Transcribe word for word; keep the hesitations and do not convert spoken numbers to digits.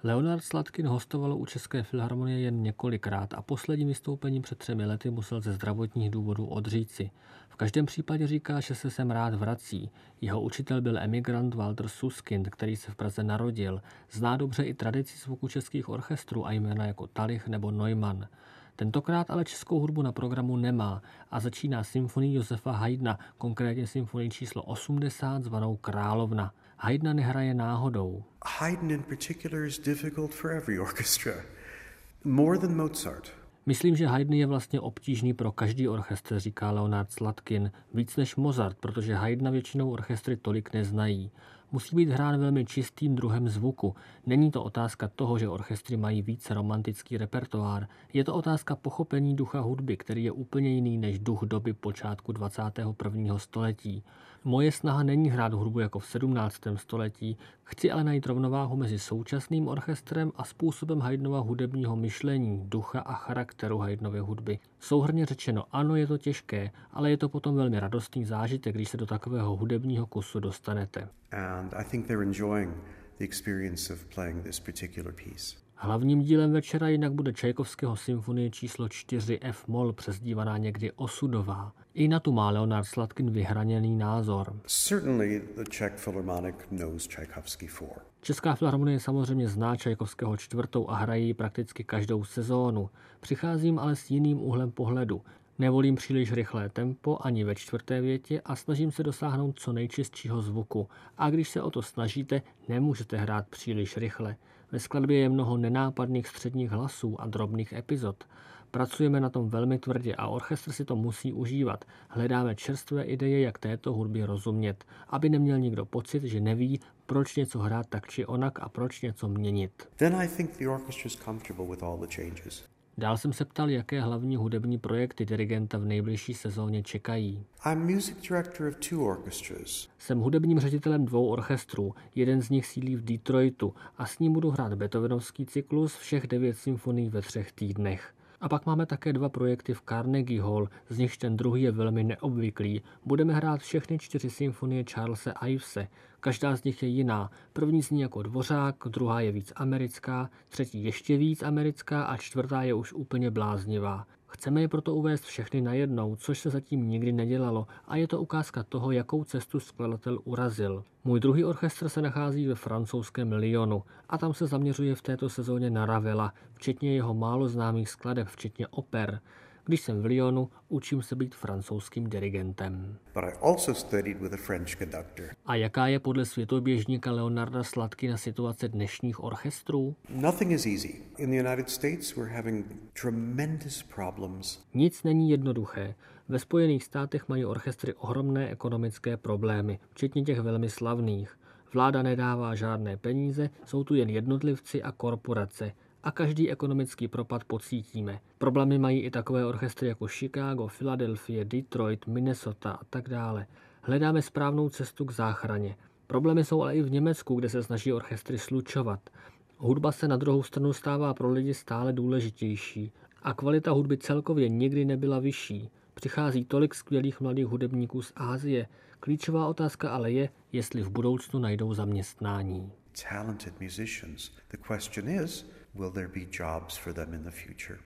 Leonard Slatkin hostoval u České filharmonie jen několikrát a poslední vystoupení před třemi lety musel ze zdravotních důvodů odříci. V každém případě říká, že se sem rád vrací. Jeho učitel byl emigrant Walter Suskind, který se v Praze narodil. Zná dobře i tradici zvuku českých orchestrů a jména jako Talich nebo Neumann. Tentokrát ale českou hudbu na programu nemá a začíná symfonií Josefa Haydna, konkrétně symfonii číslo osmdesát zvanou Královna. Haydna nehraje náhodou. Haydn in particular is difficult for every orchestra. More than Mozart. Myslím, že Haydn je vlastně obtížný pro každý orchestr, říká Leonard Slatkin, víc než Mozart, protože Haydna většinou orchestry tolik neznají. Musí být hrán velmi čistým druhem zvuku. Není to otázka toho, že orchestry mají více romantický repertoár. Je to otázka pochopení ducha hudby, který je úplně jiný než duch doby počátku dvacátého prvního století. Moje snaha není hrát hudbu jako v sedmnáctém století, chci ale najít rovnováhu mezi současným orchestrem a způsobem Haydnova hudebního myšlení, ducha a charakteru Haydnovy hudby. Souhrnně řečeno, ano, je to těžké, ale je to potom velmi radostný zážitek, když se do takového hudebního kusu dostanete. And I think they're enjoying the experience of playing this particular piece. Hlavním dílem večera jinak bude Čajkovského symfonie číslo čtyři F-moll, přezdívaná někdy Osudová. I na tu má Leonard Slatkin vyhraněný názor. Certainly the Czech Philharmonic knows Tchaikovsky four. Česká filharmonie samozřejmě zná Čajkovského čtvrtou a hrají ji prakticky každou sezónu. Přicházím ale s jiným úhlem pohledu. Nevolím příliš rychlé tempo ani ve čtvrté větě a snažím se dosáhnout co nejčistšího zvuku. A když se o to snažíte, nemůžete hrát příliš rychle. Ve skladbě je mnoho nenápadných středních hlasů a drobných epizod. Pracujeme na tom velmi tvrdě a orchestr si to musí užívat. Hledáme čerstvé ideje, jak této hudbě rozumět, aby neměl nikdo pocit, že neví, proč něco hrát tak či onak a proč něco měnit. Then I think the orchestra is comfortable with all the changes. Dál jsem se ptal, jaké hlavní hudební projekty dirigenta v nejbližší sezóně čekají. I'm music director of two orchestras. Jsem hudebním ředitelem dvou orchestrů, jeden z nich sídlí v Detroitu a s ním budu hrát beethovenovský cyklus všech devět symfonií ve třech týdnech. A pak máme také dva projekty v Carnegie Hall, z nichž ten druhý je velmi neobvyklý. Budeme hrát všechny čtyři symfonie Charlese Ivese. Každá z nich je jiná. První zní jako Dvořák, druhá je víc americká, třetí ještě víc americká a čtvrtá je už úplně bláznivá. Chceme je proto uvést všechny najednou, což se zatím nikdy nedělalo a je to ukázka toho, jakou cestu skladatel urazil. Můj druhý orchestr se nachází ve francouzském Lyonu a tam se zaměřuje v této sezóně na Ravela, včetně jeho málo známých skladeb, včetně oper. Když jsem v Lyonu, učím se být francouzským dirigentem. But I also studied with a French conductor. A jaká je podle světoběžníka Leonarda Slatkina situace dnešních orchestrů? Nothing is easy. In the United States we're having tremendous problems. Nic není jednoduché. Ve Spojených státech mají orchestry ohromné ekonomické problémy, včetně těch velmi slavných. Vláda nedává žádné peníze, jsou tu jen jednotlivci a korporace. A každý ekonomický propad pocítíme. Problémy mají i takové orchestry jako Chicago, Philadelphia, Detroit, Minnesota a tak dále. Hledáme správnou cestu k záchraně. Problémy jsou ale i v Německu, kde se snaží orchestry slučovat. Hudba se na druhou stranu stává pro lidi stále důležitější a kvalita hudby celkově nikdy nebyla vyšší. Přichází tolik skvělých mladých hudebníků z Asie. Klíčová otázka ale je, jestli v budoucnu najdou zaměstnání. Talented musicians. The question is, will there be jobs for them in the future?